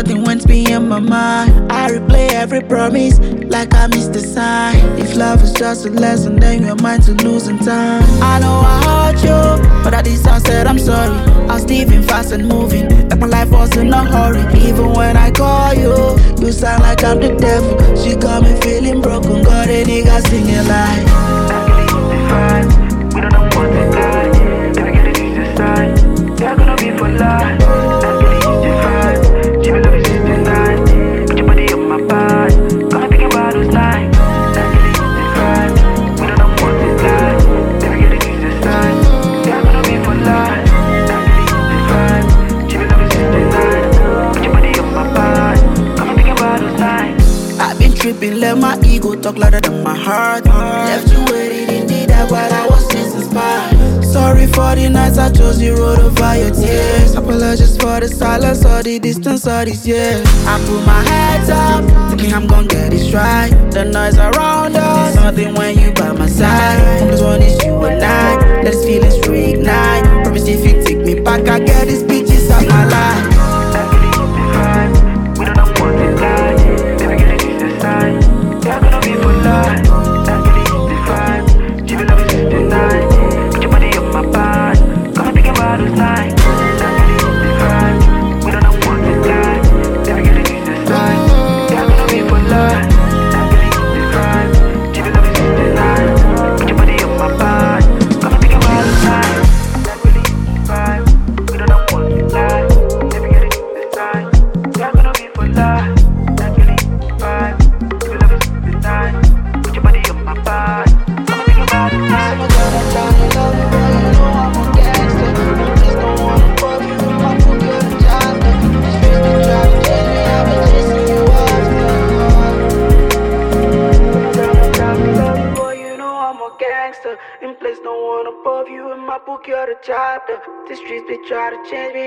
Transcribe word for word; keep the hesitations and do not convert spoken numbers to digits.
nothing went me in my mind. I replay every promise like I missed the sign. If love is just a lesson, then you're mine to lose in time. I know I hurt you, but at the sunset I'm sorry. I was living fast and moving, like my life was in a hurry. Even when I call you, you sound like I'm the devil. She got me feeling broken, got a nigga singing like we don't know what to die. Never get it, you decide. They're gonna be for life. She will love you since the night. Put your body on my back. Gonna think about those nights. We don't know what to die. Never get it, you decide. They're gonna be for life. She will love you since the night. Put your body on my back. Gonna think about those nights. I've been tripping, let my ego talk louder than my heart. Left you waiting in the dark while I was just inspired. Sorry for the nights I chose the road over your tears. Apologies for the silence or the distance all these years. I put my heads up, thinking I'm gonna get it right. The noise around us, nothing when you by my side. This one is you and I, let's feelings reignite. Promise if you take me back, I get these bitches out my life. We don't know what to die. Never get it, you decide. They're gonna be for life. She will love you since the night. Put your body on my back. Gonna think about those nights. We don't know what to die. Never get it, you decide. They're gonna be for life. She will love you since the night. Put your body on my back. Gonna think about those nights. We don't know what to die. Never get it, you decide. They're gonna be for life. She will love you since the night. Put your body on my back. Gonna think about those nights. In place, no one above you. In my book, you're the chapter. The streets, they try to change me.